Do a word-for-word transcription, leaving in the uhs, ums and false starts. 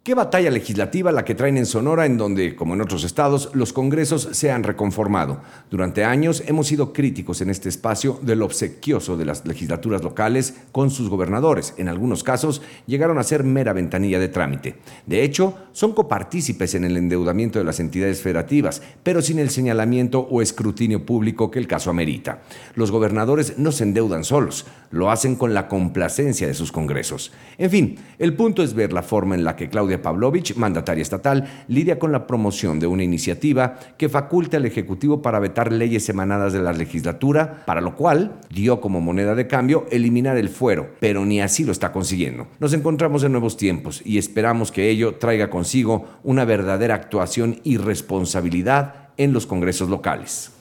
Qué batalla legislativa la que traen en Sonora, en donde, como en otros estados, los congresos se han reconformado. Durante años hemos sido críticos en este espacio del obsequioso de las legislaturas locales con sus gobernadores. En algunos casos llegaron a ser mera ventanilla de trámite. De hecho, son copartícipes en el endeudamiento de las entidades federativas, pero sin el señalamiento o escrutinio público que el caso amerita. Los gobernadores no se endeudan solos, lo hacen con la complacencia de sus congresos. En fin, el punto es ver la forma en la que Claudia Pavlovich, mandataria estatal, lidia con la promoción de una iniciativa que faculte al Ejecutivo para vetar leyes emanadas de la legislatura, para lo cual dio como moneda de cambio eliminar el fuero, pero ni así lo está consiguiendo. Nos encontramos en nuevos tiempos y esperamos que ello traiga consigo una verdadera actuación y responsabilidad en los congresos locales.